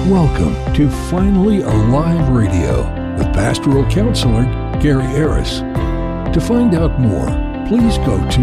Welcome to Finally Alive Radio with pastoral counselor Gary Harris. To find out more, please go to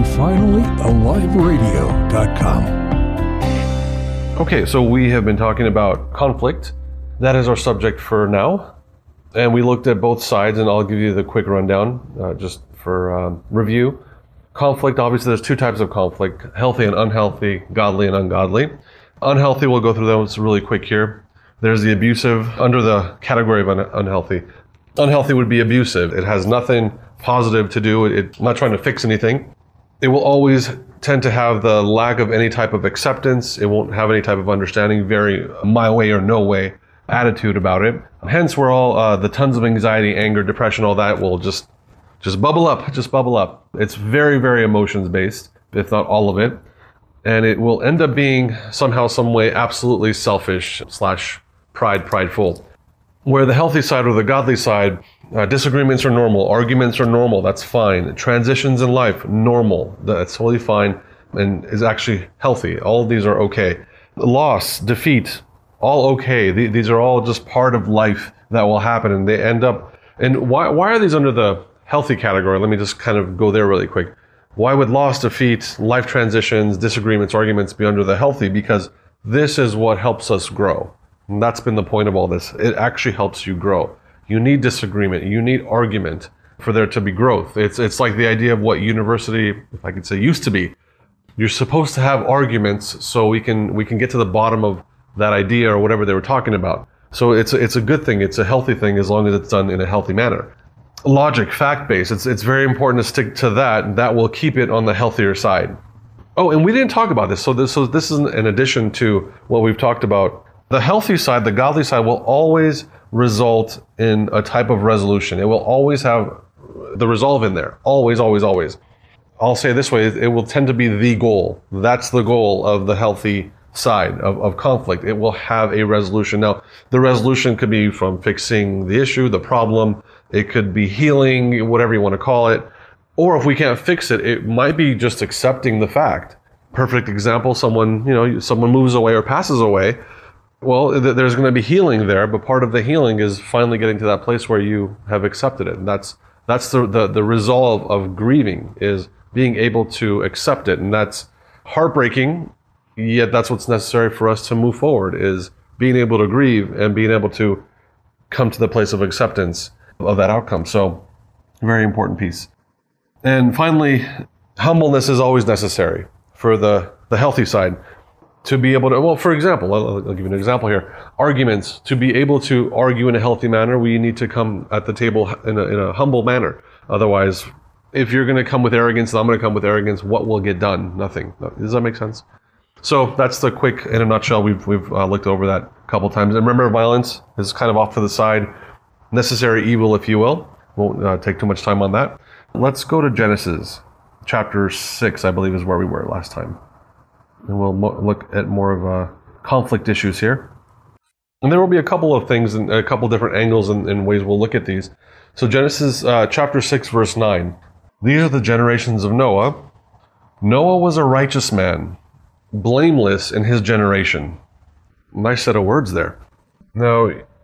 finallyaliveradio.com. Okay, so we have been talking about conflict. That is our subject for now. And we looked at both sides, and I'll give you the quick rundown just for review. Conflict, obviously there's two types of conflict, healthy and unhealthy, godly and ungodly. Unhealthy, we'll go through those really quick here. There's the abusive, under the category of unhealthy. Unhealthy would be abusive. It has nothing positive to do. It's not trying to fix anything. It will always tend to have the lack of any type of acceptance. It won't have any type of understanding, very my way or no way attitude about it. Hence, where all the tons of anxiety, anger, depression, all that will just bubble up, It's very, very emotions based, if not all of it. And it will end up being somehow, some way, absolutely selfish / prideful. Where the healthy side or the godly side, disagreements are normal, arguments are normal, that's fine. Transitions in life, normal, that's totally fine and is actually healthy. All of these are okay. Loss, defeat, all okay. These are all just part of life that will happen, and they end up, and why are these under the healthy category? Let me just kind of go there really quick. Why would loss, defeat, life transitions, disagreements, arguments be under the healthy? Because this is what helps us grow. And that's been the point of all this. It actually helps you grow. You need disagreement. You need argument for there to be growth. It's like the idea of what university, if I could say, used to be. You're supposed to have arguments so we can get to the bottom of that idea or whatever they were talking about. So it's a good thing. It's a healthy thing as long as it's done in a healthy manner. Logic, fact-based. It's very important to stick to that. That will keep it on the healthier side. Oh, and we didn't talk about this. So this is in addition to what we've talked about. The healthy side, the godly side, will always result in a type of resolution. It will always have the resolve in there. Always, always, always. I'll say it this way, it will tend to be the goal. That's the goal of the healthy side of conflict. It will have a resolution. Now, the resolution could be from fixing the issue, the problem. It could be healing, whatever you want to call it. Or if we can't fix it, it might be just accepting the fact. Perfect example, someone moves away or passes away. Well, there's going to be healing there, but part of the healing is finally getting to that place where you have accepted it. And that's the resolve of grieving, is being able to accept it. And that's heartbreaking, yet that's what's necessary for us to move forward, is being able to grieve and being able to come to the place of acceptance of that outcome. So, very important piece. And finally, humbleness is always necessary for the healthy side. To be able to, well, for example, I'll give you an example here. Arguments. To be able to argue in a healthy manner, we need to come at the table in a humble manner. Otherwise, if you're going to come with arrogance and I'm going to come with arrogance, what will get done? Nothing. Does that make sense? So that's the quick, in a nutshell. We've looked over that a couple times. And remember, violence is kind of off to the side. Necessary evil, if you will. Won't take too much time on that. Let's go to Genesis chapter 6, I believe is where we were last time. And we'll look at more of conflict issues here. And there will be a couple of things and a couple different angles and ways we'll look at these. So Genesis chapter 6, verse 9. These are the generations of Noah. Noah was a righteous man, blameless in his generation. Nice set of words there. Now,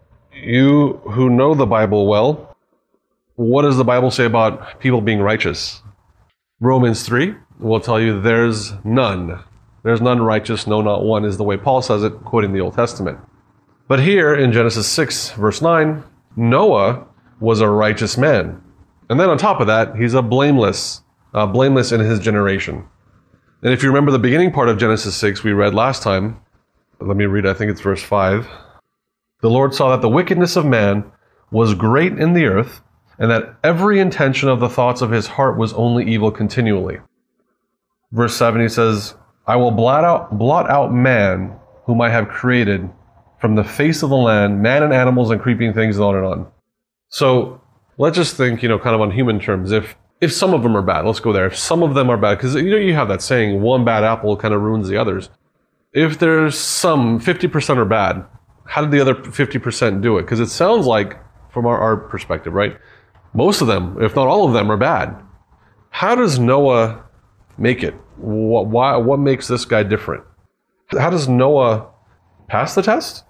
you who know the Bible well, what does the Bible say about people being righteous? Romans 3 will tell you there's none. There's none righteous, no, not one, is the way Paul says it, quoting the Old Testament. But here in Genesis 6, verse 9, Noah was a righteous man. And then on top of that, he's a blameless in his generation. And if you remember the beginning part of Genesis 6 we read last time, let me read, I think it's verse 5. The Lord saw that the wickedness of man was great in the earth, and that every intention of the thoughts of his heart was only evil continually. Verse 7, he says, I will blot out man whom I have created from the face of the land, man and animals and creeping things, and on and on. So let's just think, kind of on human terms, if some of them are bad, let's go there. If some of them are bad, because you have that saying, one bad apple kind of ruins the others. If there's some 50% are bad, how did the other 50% do it? Because it sounds like, from our perspective, right? Most of them, if not all of them, are bad. How does Noah make it? What makes this guy different? How does Noah pass the test?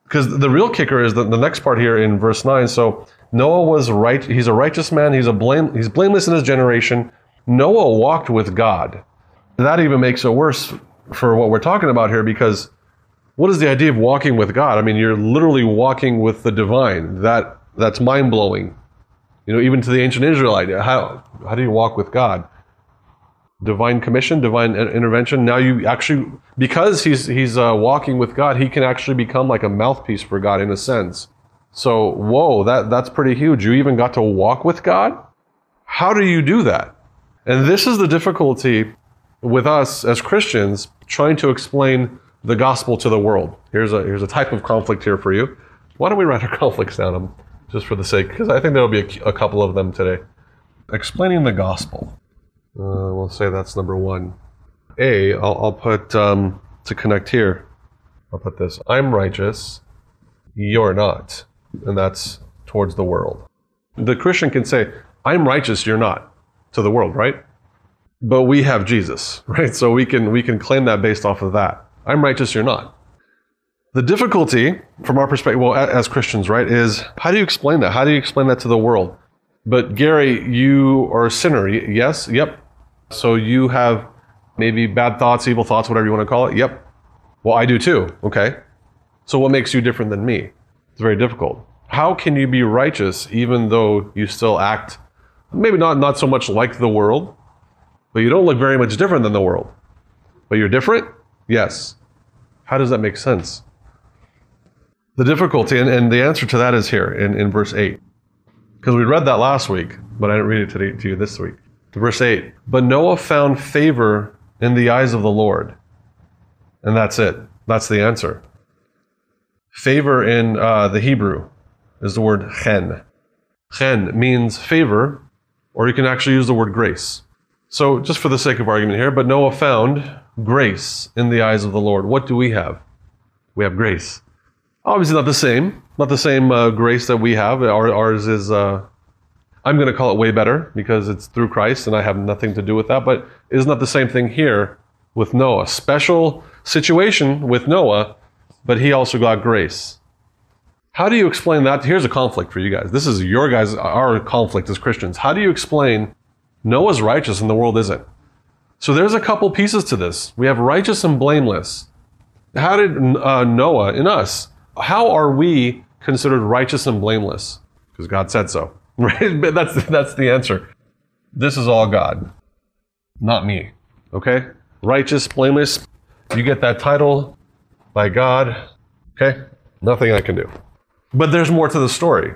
Because the real kicker is the next part here in verse 9. So Noah was right. He's a righteous man. He's blameless in his generation. Noah walked with God. That even makes it worse for what we're talking about here, because what is the idea of walking with God? I mean, you're literally walking with the divine. That's mind-blowing. Even to the ancient Israelite, how do you walk with God? Divine commission, divine intervention. Now you actually, because he's walking with God, he can actually become like a mouthpiece for God in a sense. So, whoa, that's pretty huge. You even got to walk with God? How do you do that? And this is the difficulty with us as Christians trying to explain the gospel to the world. Here's a type of conflict here for you. Why don't we write our conflicts down, just for the sake, because I think there will be a couple of them today. Explaining the gospel. We'll say that's number one. I'll put, to connect here, I'll put this. I'm righteous, you're not. And that's towards the world. The Christian can say, I'm righteous, you're not, to the world, right? But we have Jesus, right? So we can claim that based off of that. I'm righteous, you're not. The difficulty, from our perspective, well, as Christians, right, is how do you explain that? How do you explain that to the world? But Gary, you are a sinner. Yes? Yep. So you have maybe bad thoughts, evil thoughts, whatever you want to call it? Yep. Well, I do too. Okay. So what makes you different than me? It's very difficult. How can you be righteous even though you still act maybe not so much like the world, but you don't look very much different than the world? But you're different? Yes. How does that make sense? The difficulty, and the answer to that is here in verse 8. Because we read that last week, but I didn't read it to you this week. Verse 8, but Noah found favor in the eyes of the Lord. And that's it. That's the answer. Favor in the Hebrew is the word chen. Chen means favor, or you can actually use the word grace. So just for the sake of argument here, but Noah found grace in the eyes of the Lord. What do we have? We have grace. Obviously not the same grace that we have. Ours is, I'm going to call it way better because it's through Christ and I have nothing to do with that, but it's not the same thing here with Noah. Special situation with Noah, but he also got grace. How do you explain that? Here's a conflict for you guys. This is our conflict as Christians. How do you explain Noah's righteous and the world isn't? So there's a couple pieces to this. We have righteous and blameless. How did Noah, in us, how are we considered righteous and blameless? Because God said so, right? But that's the answer. This is all God, not me, okay? Righteous, blameless, you get that title by God, okay? Nothing I can do. But there's more to the story.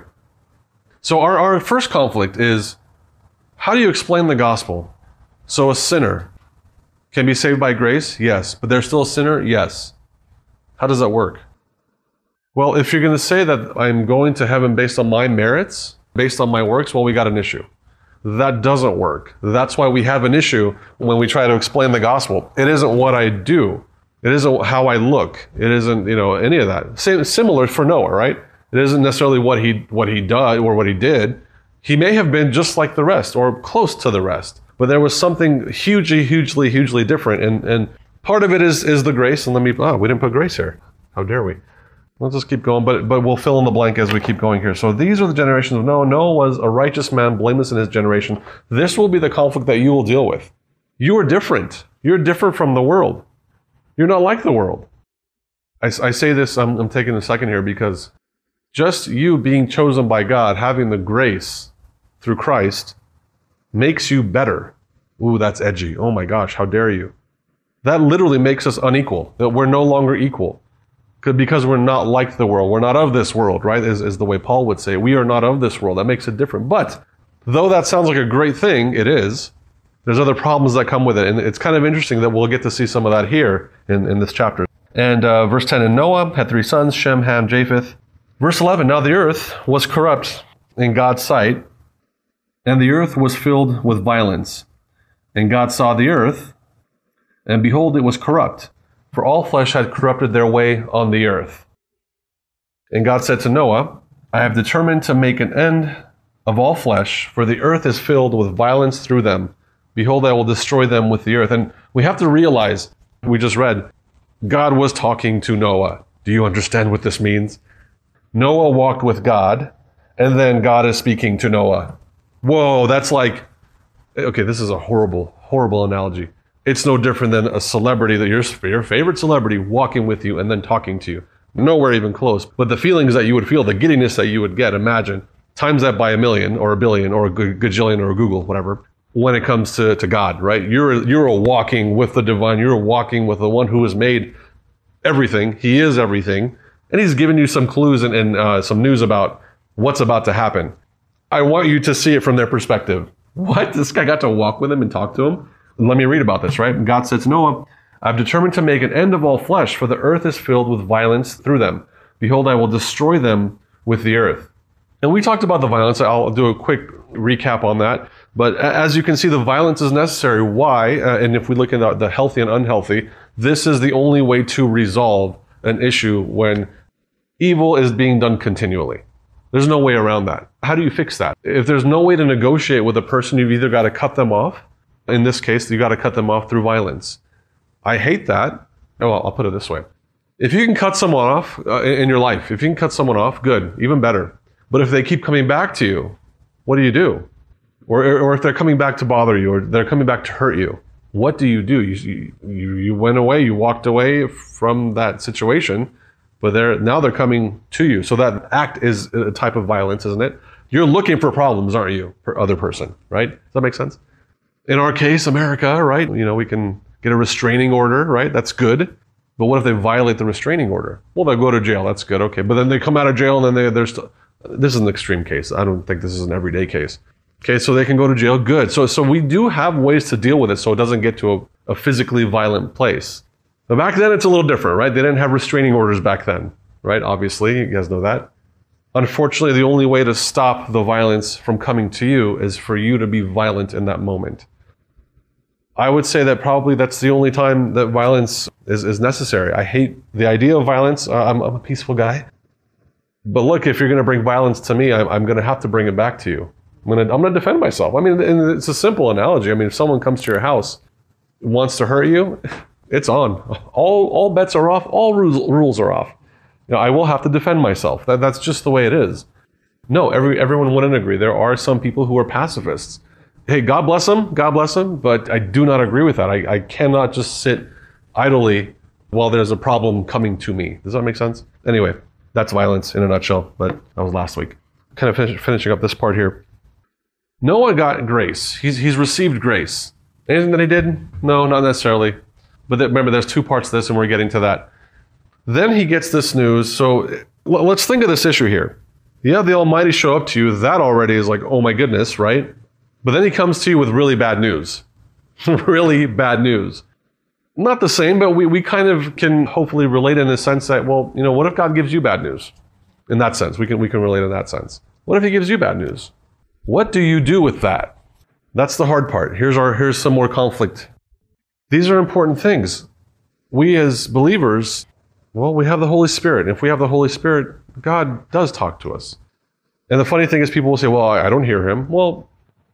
So our first conflict is, how do you explain the gospel? So a sinner can be saved by grace? Yes. But they're still a sinner? Yes. How does that work? Well, if you're going to say that I'm going to heaven based on my merits, based on my works, well, we got an issue. That doesn't work. That's why we have an issue when we try to explain the gospel. It isn't what I do. It isn't how I look. It isn't, any of that. Similar for Noah, right? It isn't necessarily what he did or what he did. He may have been just like the rest or close to the rest, but there was something hugely different. And part of it is the grace. And we didn't put grace here. How dare we? Let's just keep going, but we'll fill in the blank as we keep going here. So these are the generations of Noah. Noah was a righteous man, blameless in his generation. This will be the conflict that you will deal with. You are different. You're different from the world. You're not like the world. I say this, I'm taking a second here because just you being chosen by God, having the grace through Christ, makes you better. Ooh, that's edgy. Oh my gosh, how dare you? That literally makes us unequal, that we're no longer equal. Because we're not like the world. We're not of this world, right? Is the way Paul would say. We are not of this world. That makes it different. But though that sounds like a great thing, it is. There's other problems that come with it. And it's kind of interesting that we'll get to see some of that here in this chapter. And verse 10, and Noah had 3 sons, Shem, Ham, Japheth. Verse 11, now the earth was corrupt in God's sight, and the earth was filled with violence. And God saw the earth, and behold, it was corrupt. For all flesh had corrupted their way on the earth. And God said to Noah, I have determined to make an end of all flesh, for the earth is filled with violence through them. Behold, I will destroy them with the earth. And we have to realize, we just read, God was talking to Noah. Do you understand what this means? Noah walked with God, and then God is speaking to Noah. Whoa, that's like, okay, this is a horrible, horrible analogy. It's no different than a celebrity, that your favorite celebrity walking with you and then talking to you. Nowhere even close. But the feelings that you would feel, the giddiness that you would get, imagine, times that by a million or a billion or a gajillion or a Google, whatever, when it comes to God, right? You're walking with the divine. You're walking with the one who has made everything. He is everything. And he's given you some clues and some news about what's about to happen. I want you to see it from their perspective. What? This guy got to walk with him and talk to him? Let me read about this, right? God said to Noah, I've determined to make an end of all flesh, for the earth is filled with violence through them. Behold, I will destroy them with the earth. And we talked about the violence. I'll do a quick recap on that. But as you can see, the violence is necessary. Why? And if we look at the healthy and unhealthy, this is the only way to resolve an issue when evil is being done continually. There's no way around that. How do you fix that? If there's no way to negotiate with a person, you've either got to cut them off. In this case, you got to cut them off through violence. I hate that. Oh, well, I'll put it this way. If you can cut someone off in your life, if you can cut someone off, good, even better. But if they keep coming back to you, what do you do? Or if they're coming back to bother you, or they're coming back to hurt you, what do? You went away, you walked away from that situation, but now they're coming to you. So that act is a type of violence, isn't it? You're looking for problems, aren't you, for other person, right? Does that make sense? In our case, America, right? We can get a restraining order, right? That's good. But what if they violate the restraining order? Well, they'll go to jail. That's good. Okay. But then they come out of jail and then they're still, this is an extreme case. I don't think this is an everyday case. Okay. So they can go to jail. Good. So we do have ways to deal with it so it doesn't get to a physically violent place. But back then it's a little different, right? They didn't have restraining orders back then, right? Obviously, you guys know that. Unfortunately, the only way to stop the violence from coming to you is for you to be violent in that moment. I would say that probably that's the only time that violence is necessary. I hate the idea of violence. I'm a peaceful guy. But look, if you're going to bring violence to me, I'm going to have to bring it back to you. I'm going to defend myself. I mean, and it's a simple analogy. I mean, if someone comes to your house, wants to hurt you, it's on. All bets are off. All rules are off. I will have to defend myself. That's just the way it is. No, everyone wouldn't agree. There are some people who are pacifists. Hey, God bless them, but I do not agree with that. I cannot just sit idly while there's a problem coming to me. Does that make sense? Anyway, that's violence in a nutshell, but that was last week. Kind of finishing up this part here. Noah got grace. He's received grace. Anything that he did? No, not necessarily. But remember, there's two parts to this, and we're getting to that. Then he gets this news. So let's think of this issue here. You have the Almighty show up to you. That already is like, oh my goodness, right? But then he comes to you with really bad news. Really bad news. Not the same, but we kind of can hopefully relate in the sense that, well, what if God gives you bad news? In that sense, we can relate in that sense. What if he gives you bad news? What do you do with that? That's the hard part. Here's some more conflict. These are important things. We as believers, well, we have the Holy Spirit. If we have the Holy Spirit, God does talk to us. And the funny thing is people will say, well, I don't hear him. Well,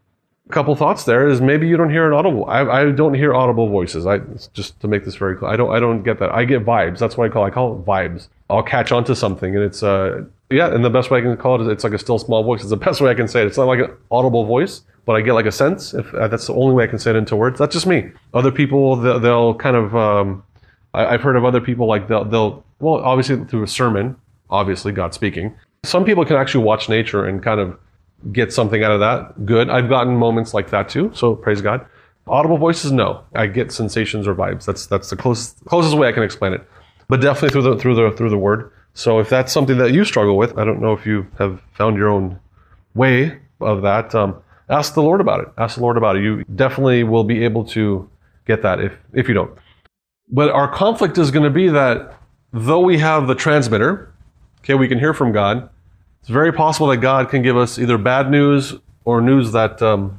a couple thoughts there is maybe you don't hear an audible. I don't hear audible voices. Just to make this very clear, I don't get that. I get vibes. That's what I call it vibes. I'll catch on to something, and it's and the best way I can call it is it's like a still small voice. It's the best way I can say it. It's not like an audible voice, but I get like a sense. If that's the only way I can say it into words. That's just me. Other people they'll kind of I've heard of other people like they'll obviously through a sermon, obviously God speaking. Some people can actually watch nature and kind of get something out of that. Good. I've gotten moments like that too. So praise God. Audible voices, no. I get sensations or vibes. That's the closest way I can explain it. But definitely through the word. So if that's something that you struggle with, I don't know if you have found your own way of that. Ask the Lord about it. Ask the Lord about it. You definitely will be able to get that if you don't. But our conflict is going to be that though we have the transmitter, okay, we can hear from God. It's very possible that God can give us either bad news or news that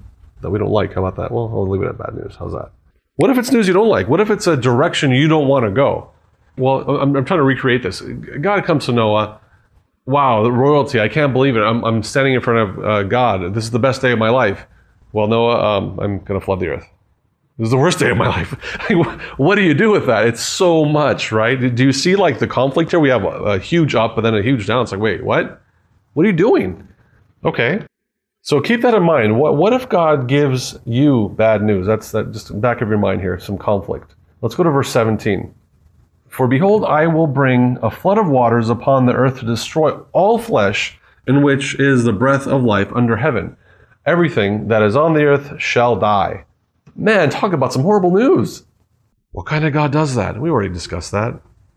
we don't like. How about that? Well, I'll leave it at bad news. How's that? What if it's news you don't like? What if it's a direction you don't want to go? Well, I'm trying to recreate this. God comes to Noah. Wow, the royalty. I can't believe it. I'm standing in front of God. This is the best day of my life. Well, Noah, I'm going to flood the earth. This is the worst day of my life. What do you do with that? It's so much, right? Do you see like the conflict here? We have a huge up and then a huge down. It's like, wait, what? What are you doing? Okay. So keep that in mind. What if God gives you bad news? That's just back of your mind here, some conflict. Let's go to verse 17. For behold, I will bring a flood of waters upon the earth to destroy all flesh, in which is the breath of life under heaven. Everything that is on the earth shall die. Man, talk about some horrible news. What kind of God does that? We already discussed that.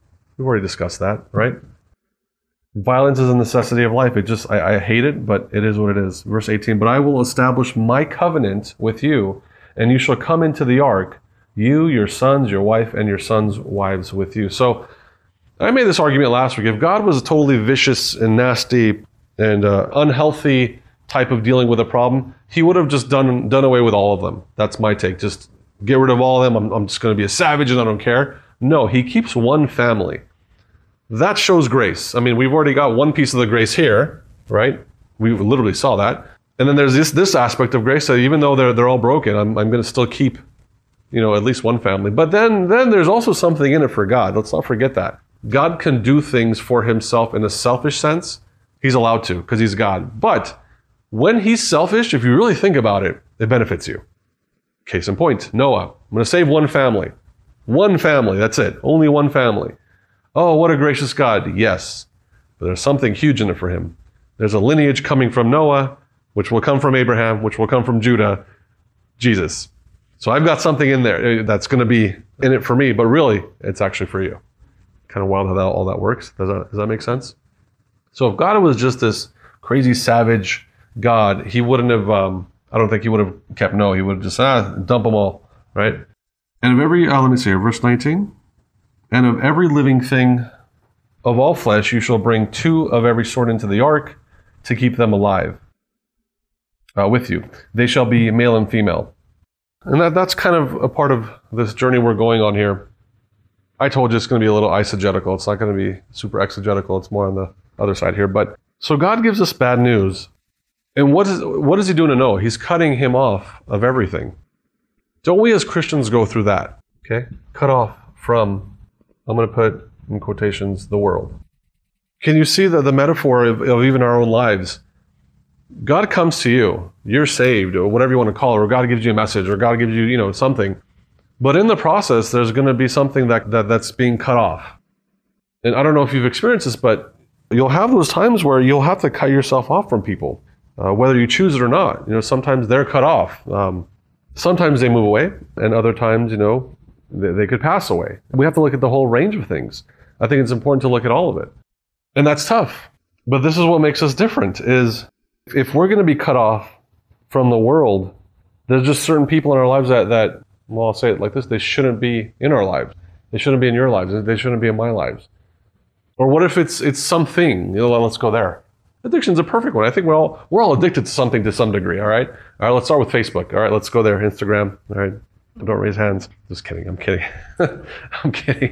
Right? Violence is a necessity of life. I hate it, but it is what it is. Verse 18, but I will establish my covenant with you, and you shall come into the ark, you, your sons, your wife, and your sons' wives with you. So I made this argument last week. If God was a totally vicious and nasty and unhealthy type of dealing with a problem, he would have just done away with all of them. That's my take. Just get rid of all of them. I'm just going to be a savage and I don't care. No, he keeps one family. That shows grace. I mean, we've already got one piece of the grace here, right? We literally saw that. And then there's this aspect of grace that even though they're all broken, I'm going to still keep, at least one family. But then there's also something in it for God. Let's not forget that. God can do things for himself in a selfish sense. He's allowed to because he's God. But when he's selfish, if you really think about it, it benefits you. Case in point, Noah. I'm going to save one family. One family, that's it. Only one family. Oh, what a gracious God. Yes. But there's something huge in it for him. There's a lineage coming from Noah, which will come from Abraham, which will come from Judah, Jesus. So I've got something in there that's going to be in it for me, but really, it's actually for you. Kind of wild how all that works. Does that make sense? So if God was just this crazy, savage God, he wouldn't have, I don't think he would have kept Noah. He would have just, dump them all, right? And of every, let me see here, verse 19. And of every living thing of all flesh, you shall bring 2 of every sort into the ark to keep them alive with you. They shall be male and female. And that's kind of a part of this journey we're going on here. I told you it's going to be a little eisegetical. It's not going to be super exegetical. It's more on the other side here. But so God gives us bad news. And what is he doing to Noah? He's cutting him off of everything. Don't we as Christians go through that? Okay? Cut off from, I'm going to put in quotations, the world. Can you see the metaphor of even our own lives? God comes to you, you're saved, or whatever you want to call it, or God gives you a message, or God gives you, something. But in the process, there's going to be something that's being cut off. And I don't know if you've experienced this, but you'll have those times where you'll have to cut yourself off from people, whether you choose it or not. Sometimes they're cut off. Sometimes they move away, and other times, they could pass away. We have to look at the whole range of things. I think it's important to look at all of it. And that's tough. But this is what makes us different, is if we're going to be cut off from the world, there's just certain people in our lives that, well, I'll say it like this, they shouldn't be in our lives. They shouldn't be in your lives. They shouldn't be in my lives. Or what if it's something? Let's go there. Addiction's a perfect one. I think we're all addicted to something to some degree, all right? All right, let's start with Facebook. All right, let's go there. Instagram. All right, don't raise hands. Just kidding. I'm kidding. I'm kidding.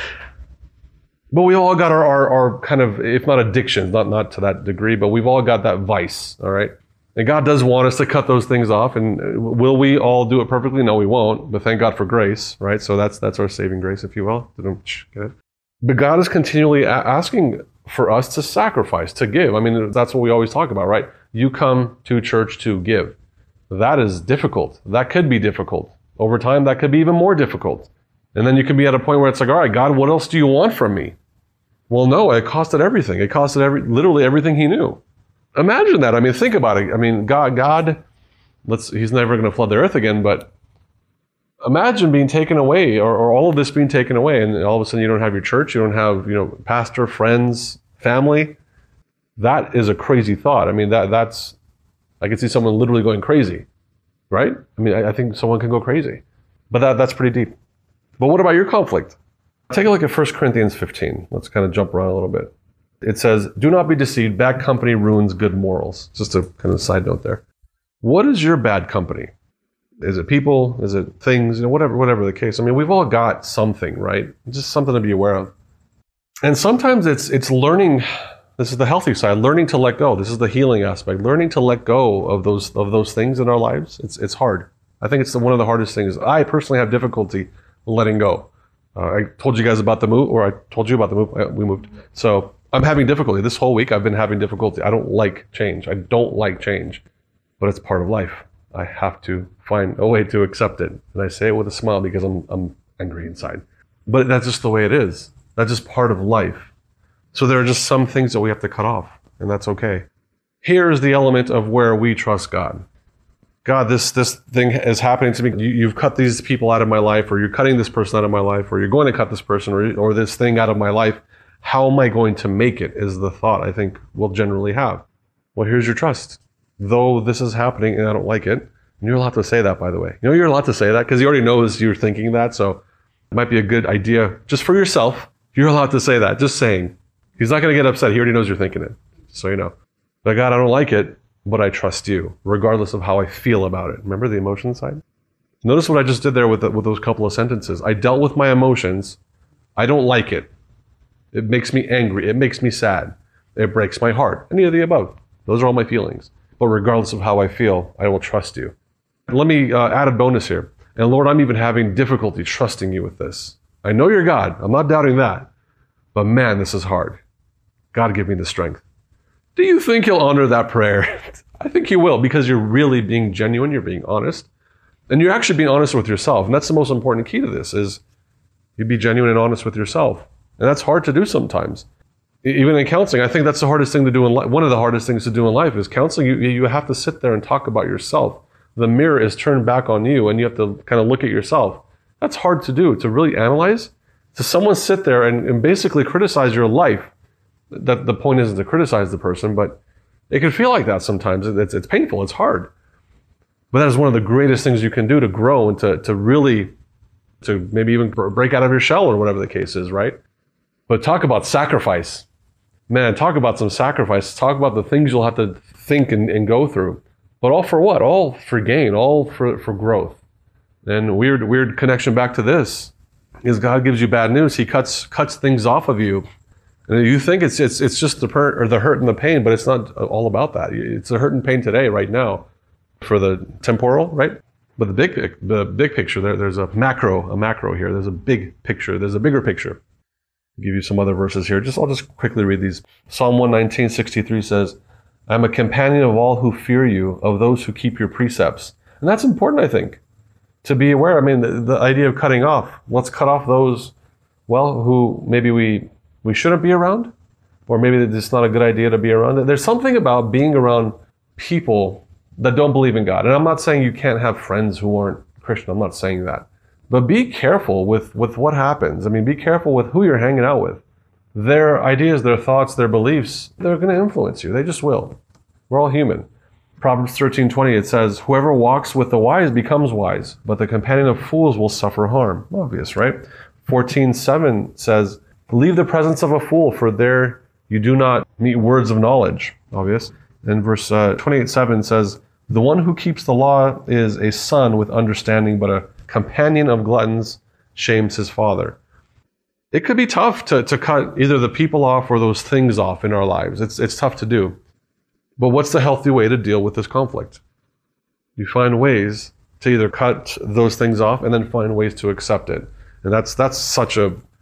But we all got our kind of, if not addictions, not to that degree, but we've all got that vice, all right? And God does want us to cut those things off. And will we all do it perfectly? No, we won't. But thank God for grace, right? So that's our saving grace, if you will. Get it? But God is continually asking for us to sacrifice, to give. I mean, that's what we always talk about, right? You come to church to give. That is difficult. That could be difficult. Over time, that could be even more difficult. And then you could be at a point where it's like, all right, God, what else do you want from me? Well, no, it costed everything. It costed literally everything he knew. Imagine that. I mean, think about it. I mean, God, he's never going to flood the earth again, but imagine being taken away, or all of this being taken away, and all of a sudden you don't have your church, you don't have, pastor, friends, family. That is a crazy thought. I mean, that's, I could see someone literally going crazy, right? I mean, I think someone can go crazy, but that's pretty deep. But what about your conflict? Take a look at 1 Corinthians 15. Let's kind of jump around a little bit. It says, do not be deceived. Bad company ruins good morals. Just a kind of side note there. What is your bad company? Is it people? Is it things? Whatever the case. I mean, we've all got something, right? Just something to be aware of. And sometimes it's learning. This is the healthy side, learning to let go. This is the healing aspect, learning to let go of those things in our lives. It's hard. I think it's one of the hardest things. I personally have difficulty letting go. I told you guys about the move, or I told you about the move. We moved. So I'm having difficulty. This whole week I've been having difficulty. I don't like change. I don't like change, but it's part of life. I have to find a way to accept it. And I say it with a smile because I'm angry inside. But that's just the way it is. That's just part of life. So there are just some things that we have to cut off, and that's okay. Here's the element of where we trust God. God, this thing is happening to me. You've cut these people out of my life, or you're cutting this person out of my life, or you're going to cut this person or this thing out of my life. How am I going to make it is the thought I think we'll generally have. Well, here's your trust. Though this is happening and I don't like it, and you're allowed to say that, by the way. You know you're allowed to say that because he already knows you're thinking that, so it might be a good idea just for yourself. You're allowed to say that, just saying. He's not going to get upset. He already knows you're thinking it, so you know. But God, I don't like it, but I trust you, regardless of how I feel about it. Remember the emotion side? Notice what I just did there with those couple of sentences. I dealt with my emotions. I don't like it. It makes me angry. It makes me sad. It breaks my heart. Any of the above. Those are all my feelings. But regardless of how I feel, I will trust you. Let me add a bonus here. And Lord, I'm even having difficulty trusting you with this. I know you're God. I'm not doubting that. But man, this is hard. God, give me the strength. Do you think he'll honor that prayer? I think he will, because you're really being genuine, you're being honest, and you're actually being honest with yourself. And that's the most important key to this, is you be genuine and honest with yourself. And that's hard to do sometimes. Even in counseling, I think that's the hardest thing to do in life. One of the hardest things to do in life is counseling. You have to sit there and talk about yourself. The mirror is turned back on you, and you have to kind of look at yourself. That's hard to do, to really analyze. To someone sit there and basically criticize your life. That the point isn't to criticize the person, but it can feel like that sometimes. It's painful, it's hard. But that is one of the greatest things you can do to grow and to really, to maybe even break out of your shell or whatever the case is, right? But talk about sacrifice. Man, talk about some sacrifice. Talk about the things you'll have to think and go through. But all for what? All for gain, all for growth. And weird connection back to this is God gives you bad news. He cuts things off of you. And you think it's just the hurt and the pain, but it's not all about that. It's the hurt and pain today, right now, for the temporal, right? But the big picture, there's a macro here. There's a big picture. There's a bigger picture. I'll give you some other verses here. I'll just quickly read these. Psalm 119:63 says, "I'm a companion of all who fear you, of those who keep your precepts." And that's important, I think, to be aware. I mean, the idea of cutting off. Let's cut off those, who maybe we shouldn't be around, or maybe it's not a good idea to be around. There's something about being around people that don't believe in God. And I'm not saying you can't have friends who aren't Christian. I'm not saying that. But be careful with what happens. I mean, be careful with who you're hanging out with. Their ideas, their thoughts, their beliefs, they're going to influence you. They just will. We're all human. Proverbs 13:20, it says, "Whoever walks with the wise becomes wise, but the companion of fools will suffer harm." Obvious, right? 14:7 says, "Leave the presence of a fool, for there you do not meet words of knowledge." Obvious. And verse 28:7 says, "The one who keeps the law is a son with understanding, but a companion of gluttons shames his father." It could be tough to cut either the people off or those things off in our lives. It's tough to do. But what's the healthy way to deal with this conflict? You find ways to either cut those things off and then find ways to accept it. And that's such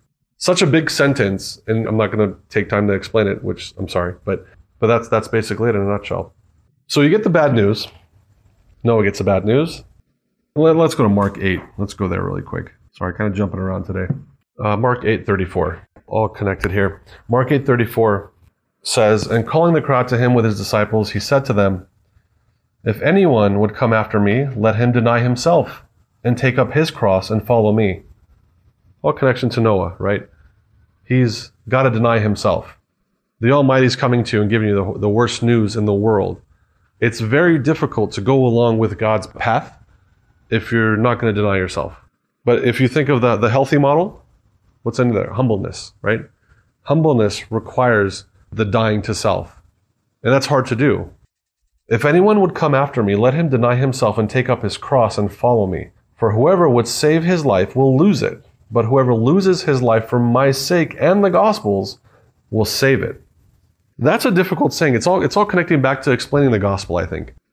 a big sentence, and I'm not going to take time to explain it, which I'm sorry, but that's basically it in a nutshell. So you get the bad news. Noah gets the bad news. Let's go to Mark 8. Let's go there really quick. Sorry, kind of jumping around today. Mark 8:34, all connected here. Mark 8:34 says, "And calling the crowd to him with his disciples, he said to them, 'If anyone would come after me, let him deny himself and take up his cross and follow me.'" All connection to Noah, right? He's got to deny himself. The Almighty's coming to you and giving you the worst news in the world. It's very difficult to go along with God's path if you're not going to deny yourself. But if you think of the healthy model, what's in there? Humbleness, right? Humbleness requires the dying to self. And that's hard to do. "If anyone would come after me, let him deny himself and take up his cross and follow me. For whoever would save his life will lose it. But whoever loses his life for my sake and the gospel's will save it." That's a difficult saying. It's all connecting back to explaining the gospel, I think.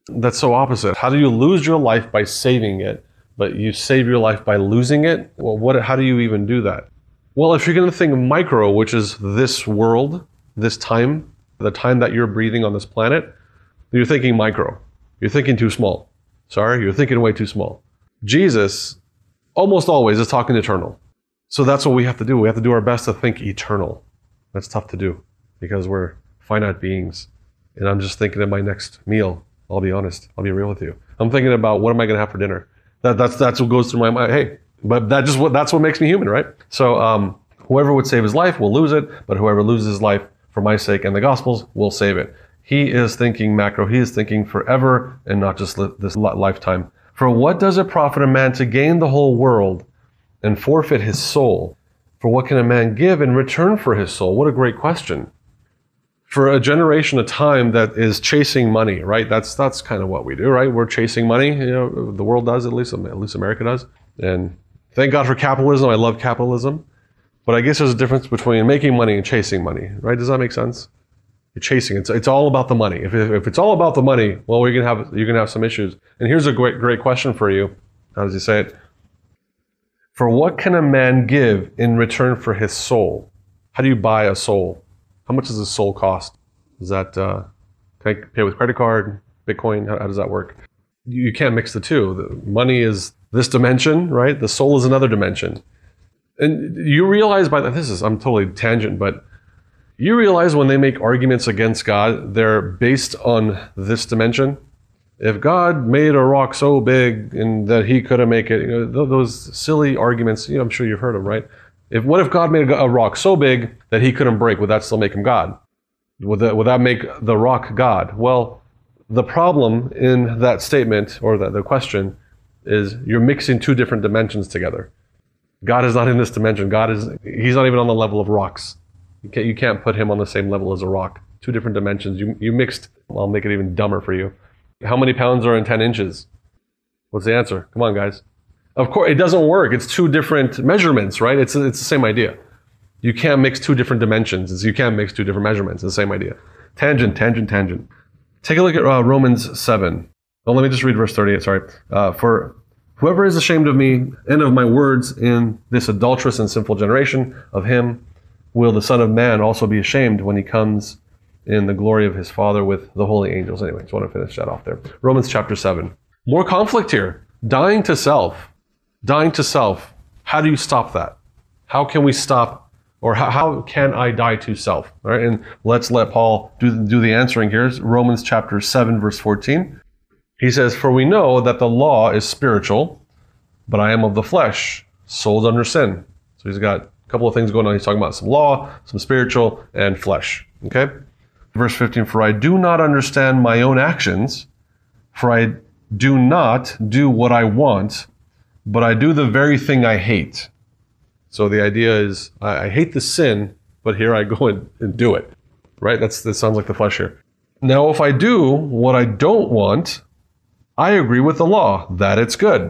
That's so opposite. How do you lose your life by saving it, but you save your life by losing it? Well, how do you even do that? Well, if you're going to think micro, which is this world, this time, the time that you're breathing on this planet, you're thinking micro. You're thinking too small. Sorry, you're thinking way too small. Jesus almost always is talking eternal. So that's what we have to do. We have to do our best to think eternal. That's tough to do because we're finite beings. And I'm just thinking of my next meal. I'll be honest. I'll be real with you. I'm thinking about what am I going to have for dinner. That's what goes through my mind. Hey, but that's what makes me human, right? So whoever would save his life will lose it, but whoever loses his life for my sake and the gospel's will save it. He is thinking macro. He is thinking forever and not just this lifetime. For what does it profit a man to gain the whole world and forfeit his soul? For what can a man give in return for his soul? What a great question. For a generation, a time that is chasing money, right? That's kind of what we do, right? We're chasing money. The world does, at least America does. And thank God for capitalism. I love capitalism. But I guess there's a difference between making money and chasing money, right? Does that make sense? You're chasing. It's all about the money. If it's all about the money, well, you're gonna have some issues. And here's a great question for you. How does he say it? For what can a man give in return for his soul? How do you buy a soul? How much does a soul cost? Is that can I pay with credit card, Bitcoin? How does that work? You can't mix the two. The money is this dimension, right? The soul is another dimension. And you realize I'm totally tangent, but you realize when they make arguments against God, they're based on this dimension. If God made a rock so big and that he couldn't make it, those silly arguments, I'm sure you've heard them, right? What if God made a rock so big that he couldn't break? Would that still make him God? Would that make the rock God? Well, the problem in that statement or the question is you're mixing two different dimensions together. God is not in this dimension. He's not even on the level of rocks. You can't put him on the same level as a rock. Two different dimensions. You mixed. I'll make it even dumber for you. How many pounds are in 10 inches? What's the answer? Come on, guys. Of course, it doesn't work. It's two different measurements, right? It's the same idea. You can't mix two different dimensions. You can't mix two different measurements. It's the same idea. Tangent. Take a look at Romans 7. Well, let me just read verse 38. Sorry. For whoever is ashamed of me and of my words in this adulterous and sinful generation, of him will the Son of Man also be ashamed when he comes in the glory of his Father with the holy angels. Anyway, just want to finish that off there. Romans chapter 7. More conflict here. Dying to self. How do you stop that? How can we stop, or how can I die to self? All right, and let's let Paul do the answering here. It's Romans chapter 7, verse 14. He says, for we know that the law is spiritual, but I am of the flesh, sold under sin. So he's got a couple of things going on. He's talking about some law, some spiritual, and flesh. Okay? Verse 15, for I do not understand my own actions, for I do not do what I want, but I do the very thing I hate. So the idea is, I hate the sin, but here I go and do it. Right? That sounds like the flesh here. Now, if I do what I don't want, I agree with the law that it's good.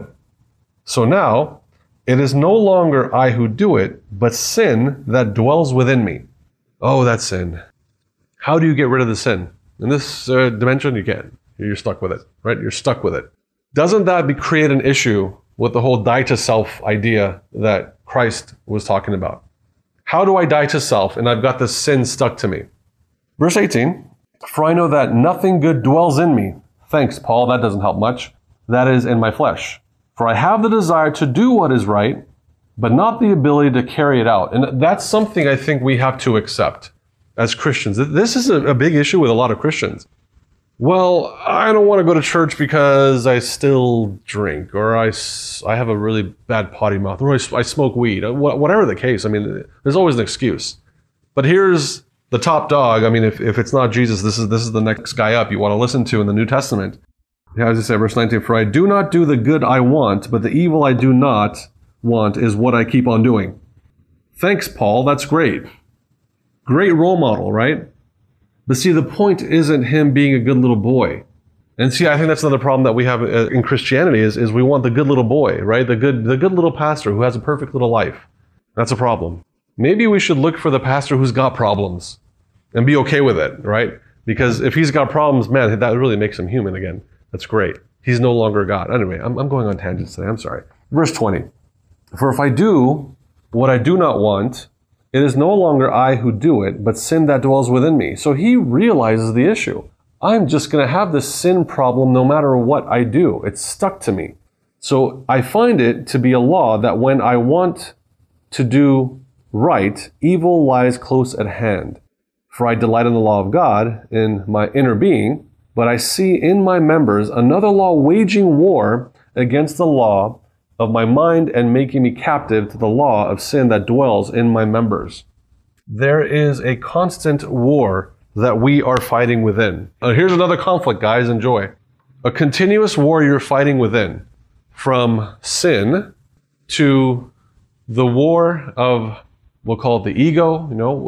So now, it is no longer I who do it, but sin that dwells within me. Oh, that sin. How do you get rid of the sin? In this dimension, you can't. You're stuck with it, right? You're stuck with it. Doesn't that create an issue with the whole die to self idea that Christ was talking about? How do I die to self and I've got this sin stuck to me? Verse 18, for I know that nothing good dwells in me. Thanks, Paul. That doesn't help much. That is in my flesh. For I have the desire to do what is right, but not the ability to carry it out. And that's something I think we have to accept as Christians. This is a big issue with a lot of Christians. Well, I don't want to go to church because I still drink, or I have a really bad potty mouth, or I smoke weed. Whatever the case, I mean, there's always an excuse. But here's the top dog. I mean, if it's not Jesus, this is the next guy up you want to listen to in the New Testament. As I said, verse 19, for I do not do the good I want, but the evil I do not want is what I keep on doing. Thanks, Paul. That's great. Great role model, right? But see, the point isn't him being a good little boy. And see, I think that's another problem that we have in Christianity is we want the good little boy, right? The good little pastor who has a perfect little life. That's a problem. Maybe we should look for the pastor who's got problems and be okay with it, right? Because if he's got problems, man, that really makes him human again. That's great. He's no longer God. Anyway, I'm going on tangents today. I'm sorry. Verse 20. For if I do what I do not want, it is no longer I who do it, but sin that dwells within me. So he realizes the issue. I'm just going to have this sin problem no matter what I do. It's stuck to me. So I find it to be a law that when I want to do right, evil lies close at hand. For I delight in the law of God in my inner being, but I see in my members another law waging war against the law of my mind and making me captive to the law of sin that dwells in my members. There is a constant war that we are fighting within. Here's another conflict, guys. Enjoy. A continuous war you're fighting within. From sin to the war of, we'll call it the ego,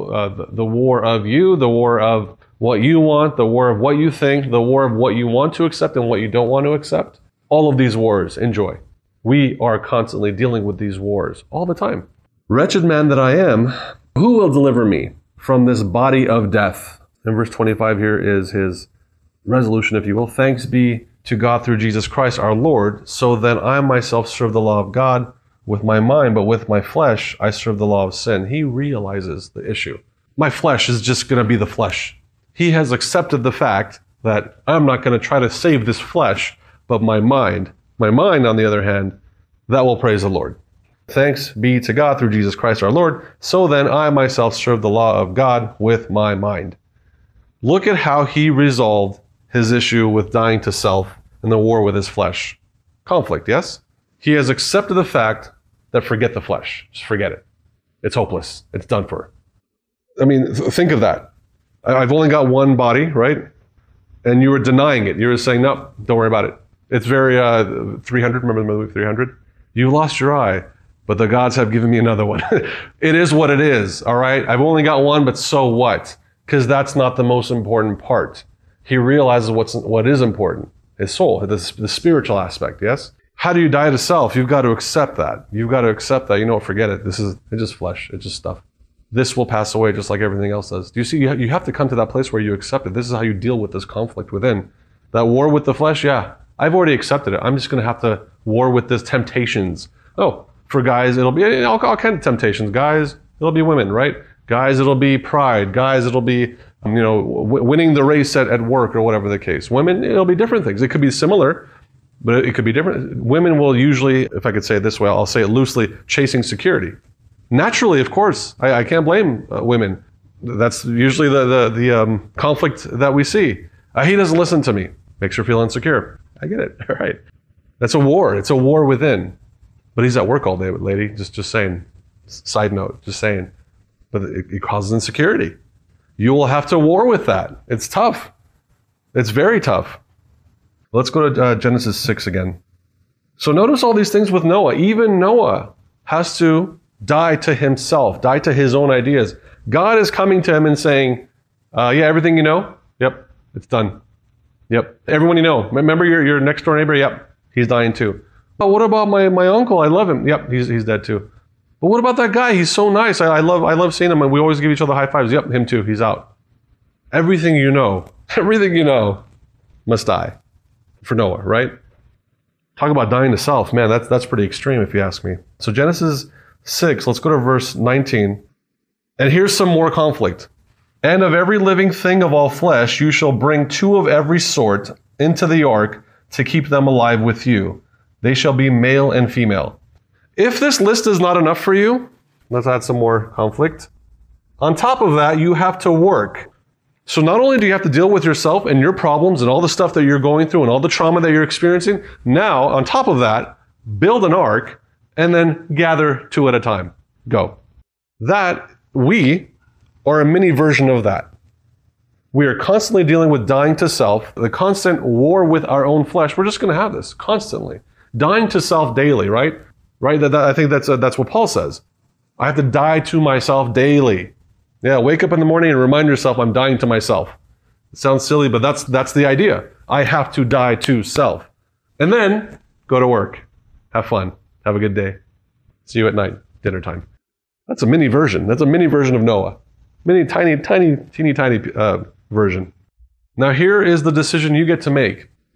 the war of you, the war of what you want, the war of what you think, the war of what you want to accept and what you don't want to accept. All of these wars, enjoy. We are constantly dealing with these wars all the time. Wretched man that I am, who will deliver me from this body of death? And verse 25 here is his resolution, if you will. Thanks be to God through Jesus Christ our Lord. So then I myself serve the law of God with my mind, but with my flesh I serve the law of sin. He realizes the issue. My flesh is just going to be the flesh. He has accepted the fact that I'm not going to try to save this flesh, but my mind, on the other hand, that will praise the Lord. Thanks be to God through Jesus Christ our Lord. So then I myself serve the law of God with my mind. Look at how he resolved his issue with dying to self and the war with his flesh. Conflict, yes? He has accepted the fact that forget the flesh. Just forget it. It's hopeless. It's done for. I mean, think of that. I've only got one body, right? And you were denying it. You were saying, no, don't worry about it. It's very 300. Remember the movie 300? You lost your eye, but the gods have given me another one. It is what it is, all right? I've only got one, but so what? Because that's not the most important part. He realizes what is important, his soul, the spiritual aspect, yes? How do you die to self? You've got to accept that. You've got to accept that. Forget it. It's just flesh. It's just stuff. This will pass away just like everything else does. Do you see? You have to come to that place where you accept it. This is how you deal with this conflict within. That war with the flesh, yeah, I've already accepted it. I'm just going to have to war with this temptations. Oh, for guys, it'll be all kinds of temptations. Guys, it'll be women, right? Guys, it'll be pride. Guys, it'll be, winning the race at work or whatever the case. Women, it'll be different things. It could be similar, but it could be different. Women will usually, if I could say it this way, I'll say it loosely, chasing security. Naturally, of course, I can't blame women. That's usually the conflict that we see. He doesn't listen to me. Makes her feel insecure. I get it. All right. That's a war. It's a war within. But he's at work all day, lady. Just saying. Side note, just saying. But it causes insecurity. You will have to war with that. It's tough. It's very tough. Let's go to Genesis 6 again. So notice all these things with Noah. Even Noah has to die to himself, die to his own ideas. God is coming to him and saying, everything you know? Yep, it's done. Yep, everyone you know. Remember your next door neighbor? Yep, he's dying too. But what about my uncle? I love him. Yep, he's dead too. But what about that guy? He's so nice. I love seeing him, and we always give each other high fives. Yep, him too. He's out. Everything you know must die for Noah, right? Talk about dying to self. Man, that's pretty extreme if you ask me. So Genesis 6, let's go to verse 19. And here's some more conflict. And of every living thing of all flesh, you shall bring 2 of every sort into the ark to keep them alive with you. They shall be male and female. If this list is not enough for you, let's add some more conflict. On top of that, you have to work. So not only do you have to deal with yourself and your problems and all the stuff that you're going through and all the trauma that you're experiencing, now, on top of that, build an ark and then gather 2 at a time. Go. We are a mini version of that. We are constantly dealing with dying to self, the constant war with our own flesh. We're just going to have this constantly. Dying to self daily, right? Right? I think that's what Paul says. I have to die to myself daily. Yeah, wake up in the morning and remind yourself I'm dying to myself. It sounds silly, but that's the idea. I have to die to self. And then go to work. Have fun. Have a good day. See you at night, dinner time. That's a mini version. That's a mini version of Noah. Mini, teeny tiny version. Now here is the decision you get to make.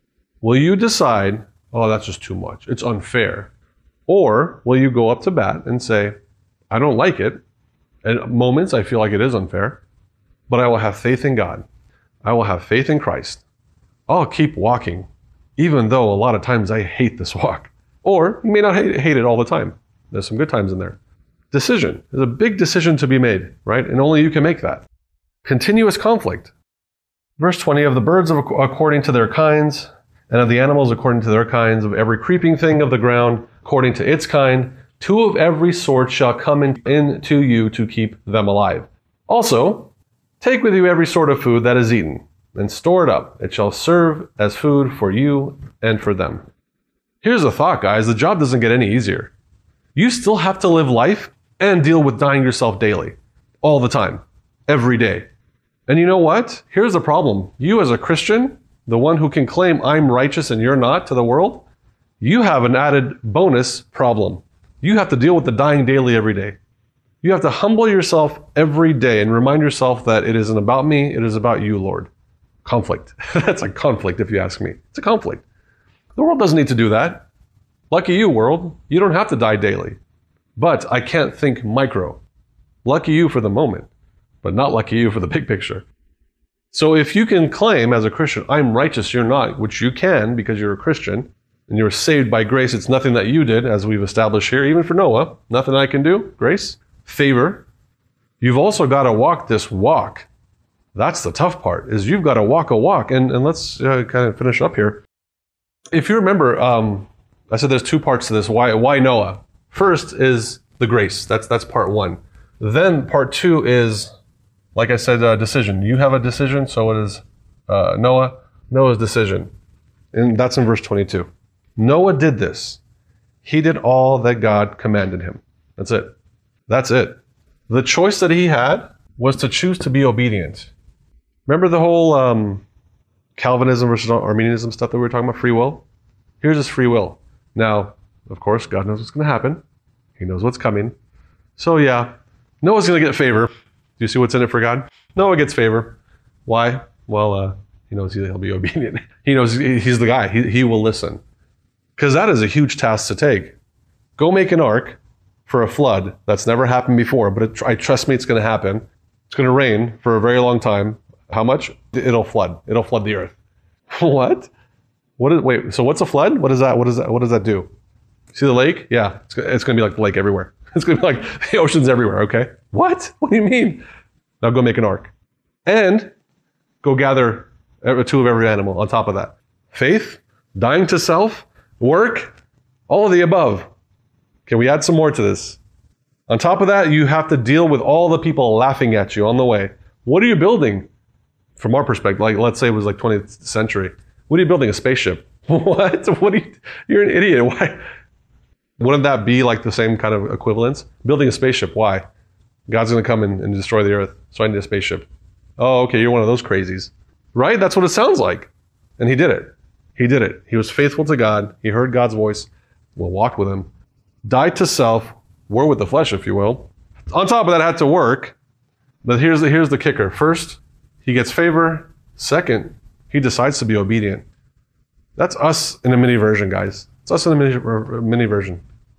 Will you decide, oh, that's just too much, it's unfair? Or will you go up to bat and say, I don't like it. At moments I feel like it is unfair, but I will have faith in God. I will have faith in Christ. I'll keep walking, even though a lot of times I hate this walk. Or you may not hate it all the time. There's some good times in there. Decision. There's a big decision to be made, right? And only you can make that. Continuous conflict. Verse 20, of the birds according to their kinds, and of the animals according to their kinds, of every creeping thing of the ground according to its kind, 2 of every sort shall come into you to keep them alive. Also, take with you every sort of food that is eaten, and store it up. It shall serve as food for you and for them. Here's a thought, guys. The job doesn't get any easier. You still have to live life and deal with dying yourself daily, all the time, every day. And you know what? Here's the problem. You as a Christian, the one who can claim I'm righteous and you're not to the world, you have an added bonus problem. You have to deal with the dying daily every day. You have to humble yourself every day and remind yourself that it isn't about me, it is about you, Lord. Conflict. That's a conflict if you ask me. It's a conflict. The world doesn't need to do that. Lucky you, world. You don't have to die daily. But I can't think micro. Lucky you for the moment, but not lucky you for the big picture. So if you can claim as a Christian, I'm righteous, you're not, which you can because you're a Christian, and you're saved by grace, it's nothing that you did, as we've established here, even for Noah, nothing I can do, grace, favor. You've also got to walk this walk. That's the tough part, is you've got to walk a walk. And let's kind of finish up here. If you remember, I said there's 2 parts to this. Why Noah? First is the grace. That's part 1. Then part 2 is, like I said, decision. You have a decision, so it is Noah's decision. And that's in verse 22. Noah did this. He did all that God commanded him. That's it. That's it. The choice that he had was to choose to be obedient. Remember the whole Calvinism versus Arminianism stuff that we were talking about, free will? Here's his free will. Now, of course, God knows what's going to happen. He knows what's coming. So yeah, Noah's going to get favor. Do you see what's in it for God? Noah gets favor. Why? Well, he knows he'll be obedient. He knows he's the guy. He will listen. Because that is a huge task to take. Go make an ark for a flood that's never happened before, but I trust me, it's going to happen. It's going to rain for a very long time. How much? It'll flood. It'll flood the earth. What? Wait, so what's a flood? What does that do? See the lake? Yeah, it's going to be like the lake everywhere. It's going to be like the ocean's everywhere, okay? What? What do you mean? Now go make an ark. And go gather 2 of every animal on top of that. Faith, dying to self, work, all of the above. Can we add some more to this? On top of that, you have to deal with all the people laughing at you on the way. What are you building? From our perspective, like let's say it was like 20th century. What are you building? A spaceship? What? You're an idiot. Why? Wouldn't that be like the same kind of equivalence? Building a spaceship. Why? God's going to come and destroy the earth. So I need a spaceship. Oh, okay. You're one of those crazies. Right? That's what it sounds like. And he did it. He did it. He was faithful to God. He heard God's voice. Well, walked with him. Died to self. War with the flesh, if you will. On top of that, had to work. But here's the kicker. First, he gets favor. Second, he decides to be obedient. That's us in a mini version, guys. It's us in a mini version.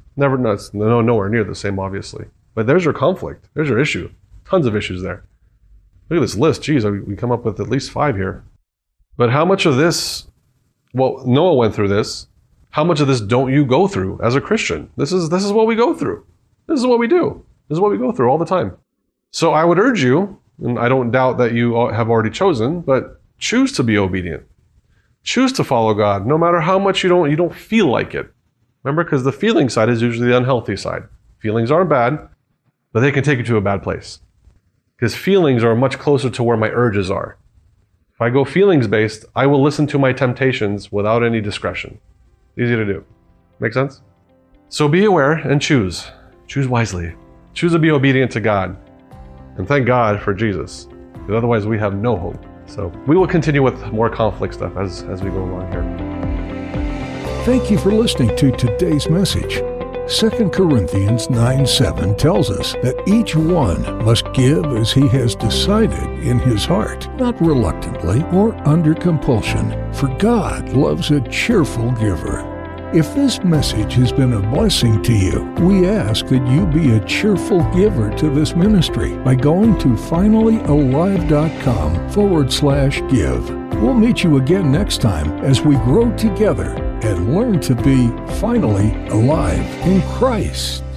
Nowhere near the same, obviously. But there's your conflict. There's your issue. Tons of issues there. Look at this list. Geez, we come up with at least 5 here. But how much of this, well, Noah went through this. How much of this don't you go through as a Christian? This is what we go through. This is what we do. This is what we go through all the time. So I would urge you, and I don't doubt that you have already chosen, but choose to be obedient. Choose to follow God, no matter how much you don't feel like it. Remember, because the feeling side is usually the unhealthy side. Feelings aren't bad, but they can take you to a bad place. Because feelings are much closer to where my urges are. If I go feelings-based, I will listen to my temptations without any discretion. Easy to do. Make sense? So be aware and choose. Choose wisely. Choose to be obedient to God. And thank God for Jesus. Because otherwise we have no hope. So we will continue with more conflict stuff as we go along here. Thank you for listening to today's message. 2 Corinthians 9:7 tells us that each one must give as he has decided in his heart, not reluctantly or under compulsion, for God loves a cheerful giver. If this message has been a blessing to you, we ask that you be a cheerful giver to this ministry by going to finallyalive.com/give. We'll meet you again next time as we grow together and learn to be finally alive in Christ.